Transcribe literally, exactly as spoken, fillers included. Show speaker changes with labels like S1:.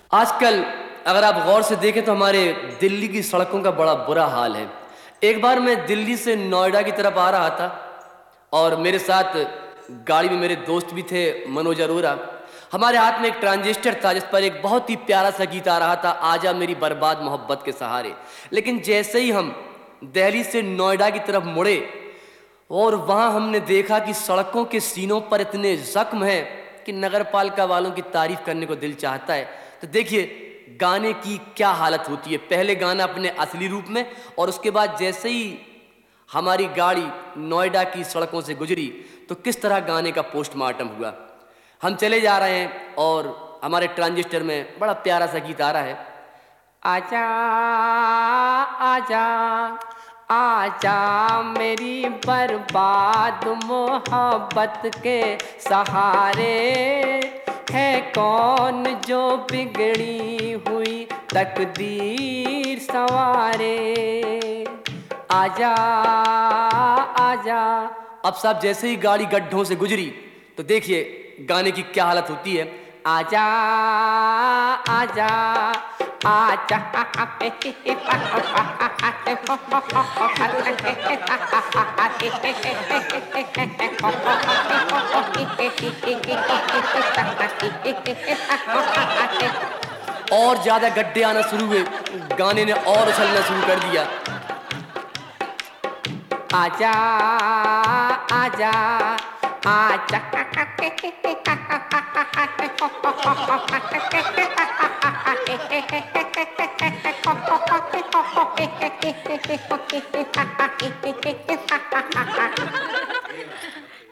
S1: आजकल अगर आप गौर से देखें तो हमारे दिल्ली की सड़कों का बड़ा बुरा हाल है। एक बार मैं दिल्ली से नोएडा की तरफ आ रहा था और मेरे साथ गाड़ी में मेरे दोस्त भी थे, मनोज अरोरा। हमारे हाथ में एक ट्रांजिस्टर था जिस पर एक बहुत ही प्यारा सा गीत आ रहा था, आजा मेरी बर्बाद मोहब्बत के सहारे। लेकिन जैसे ही हम दिल्ली से नोएडा की तरफ मुड़े और वहाँ हमने देखा कि सड़कों के सीनों पर इतने जख्म हैं कि नगर पालिका वालों की तारीफ करने को दिल चाहता है। तो देखिए गाने की क्या हालत होती है। पहले गाना अपने असली रूप में और उसके बाद जैसे ही हमारी गाड़ी नोएडा की सड़कों से गुजरी तो किस तरह गाने का पोस्टमार्टम हुआ। हम चले जा रहे हैं और हमारे ट्रांजिस्टर में बड़ा प्यारा सा गीत आ रहा है, आजा आजा आजा मेरी बर्बाद मोहब्बत के सहारे, है कौन जो बिगड़ी हुई तकदीर संवारे, आजा आजा। अब साहब जैसे ही गाड़ी गड्ढों से गुजरी तो देखिए गाने की क्या हालत होती है, आजा आजा आजा और ज्यादा गड्ढे आना शुरू हुए, गाने ने और उछलना शुरू कर दिया, आजा आजा आजा